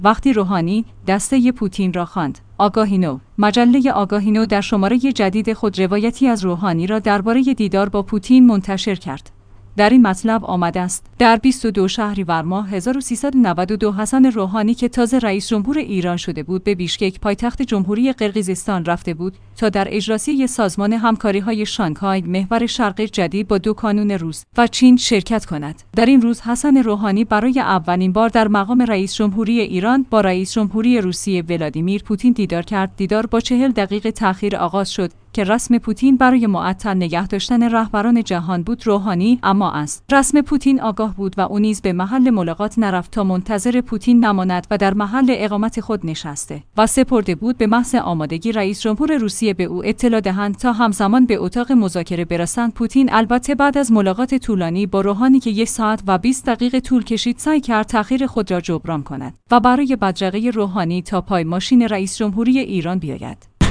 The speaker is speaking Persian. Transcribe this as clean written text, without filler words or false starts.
وقتی روحانی دسته پوتین را خواند. آگاهی نو. مجله آگاهی نو در شماره جدید خود روایتی از روحانی را درباره دیدار با پوتین منتشر کرد. در این مطلب آمده است: در 22 شهریور ماه 1392 حسن روحانی که تازه رئیس جمهور ایران شده بود به بیشکک پایتخت جمهوری قرقیزستان رفته بود تا در اجراسی سازمان همکاری‌های شانگهای محور شرق جدید با دو کانون روس و چین شرکت کند. در این روز حسن روحانی برای اولین بار در مقام رئیس جمهوری ایران با رئیس جمهوری روسیه ولادیمیر پوتین دیدار کرد. دیدار با 40 دقیقه تأخیر آغاز شد که رسم پوتین برای معطل نگه داشتن رهبران جهان بود. روحانی اما از رسم پوتین آگاه بود و او نیز به محل ملاقات نرفت تا منتظر پوتین نماند و در محل اقامت خود نشسته و سپرده بود به محض آمادگی رئیس جمهور روسیه به او اطلاع دهند تا همزمان به اتاق مذاکره برسند. پوتین البته بعد از ملاقات طولانی با روحانی که 1 ساعت و 20 دقیقه طول کشید سعی کرد تأخیر خود را جبران کند و برای بدرقه روحانی تا پای ماشین رئیس جمهوری ایران بیاید.